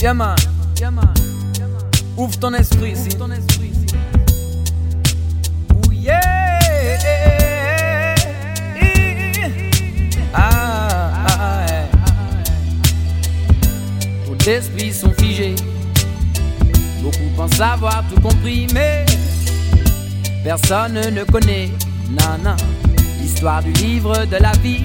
Yeah man, ouvre ton esprit ici. Ouh yeah. Trop d'esprits sont figés. Beaucoup pensent avoir tout compris, mais personne ne connaît, non, l'histoire du livre de la vie.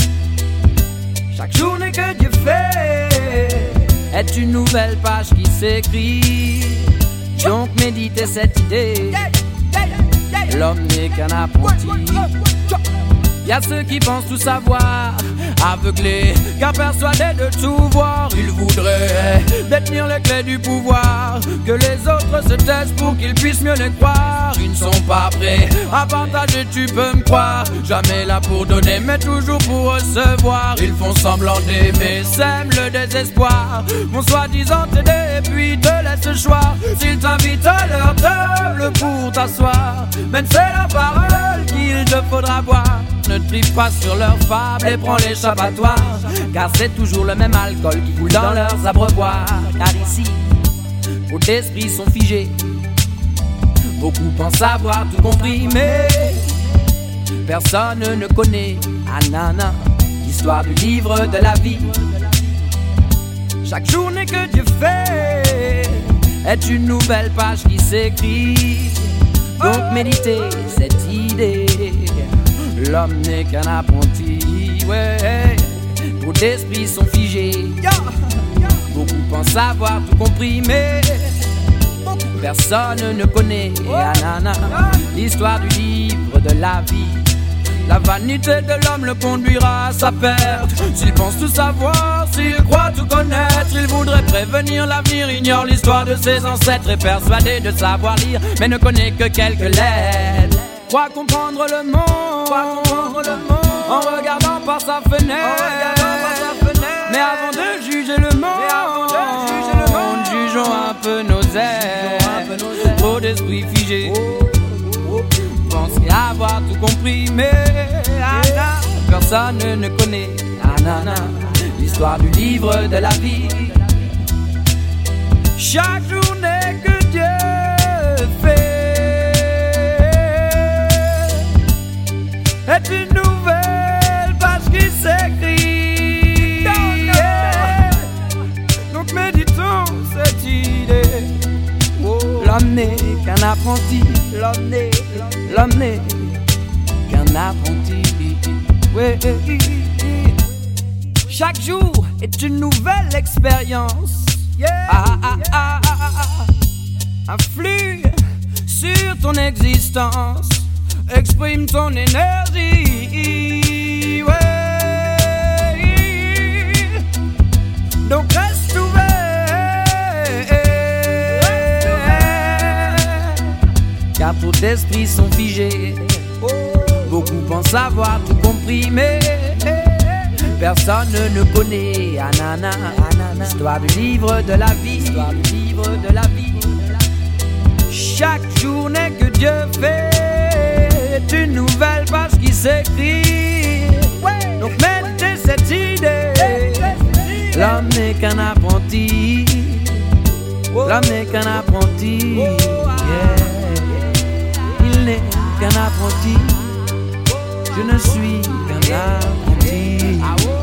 Chaque journée que Dieu fait est une nouvelle page qui s'écrit. Donc méditez cette idée, l'homme n'est qu'un apprenti. Y'a ceux qui pensent tout savoir, aveuglés, car persuadés de tout voir. Ils voudraient détenir les clés du pouvoir, que les autres se taisent pour qu'ils puissent mieux les croire. Ils ne sont pas prêts à partager, tu peux me croire. Jamais là pour donner, mais toujours pour recevoir. Ils font semblant d'aimer, sèment le désespoir, vont soi-disant t'aider et puis te laissent choir. S'ils t'invitent à leur table pour t'asseoir, même c'est la parole qu'il te faudra boire. Ne tripe pas sur leurs fables et prends l'échappatoire, car c'est toujours le même alcool qui coule dans leurs abreuvoirs. Car ici, trop d'esprits sont figés. Beaucoup pensent avoir tout compris, mais personne ne connaît, l'histoire du livre de la vie. Chaque journée que Dieu fait est une nouvelle page qui s'écrit. Donc méditez cette idée, l'homme n'est qu'un apprenti, ouais. Trop d'esprits sont figés. Beaucoup pensent avoir tout compris, mais personne ne connaît, l'histoire du livre de la vie. La vanité de l'homme le conduira à sa perte. S'il pense tout savoir, s'il croit tout connaître, il voudrait prévenir l'avenir, ignore l'histoire de ses ancêtres. Est persuadé de savoir lire, mais ne connaît que quelques lettres. Croit comprendre le monde en regardant par sa fenêtre. Mais avant de juger le monde, jugeons un peu nos ailes. Trop d'esprits figés pensent avoir tout compris, mais personne ne connaît, l'histoire du livre de la vie. Chaque journée que Dieu fait est une nouvelle page qui s'écrit. Donc méditons cette idée. L'homme n'est qu'un apprenti, l'homme n'est qu'un apprenti. Ouais. Chaque jour est une nouvelle expérience. Influe sur ton existence, exprime ton énergie. Ouais. Donc reste ouvert. Car trop d'esprits sont figés. Beaucoup pensent avoir tout compris, mais personne ne connaît, l'histoire du livre de la vie. Chaque journée que Dieu fait est une nouvelle page qui s'écrit. Donc méditez cette idée. L'homme n'est qu'un apprenti. L'homme n'est qu'un apprenti. Il n'est qu'un apprenti. Je ne suis qu'un apprenti.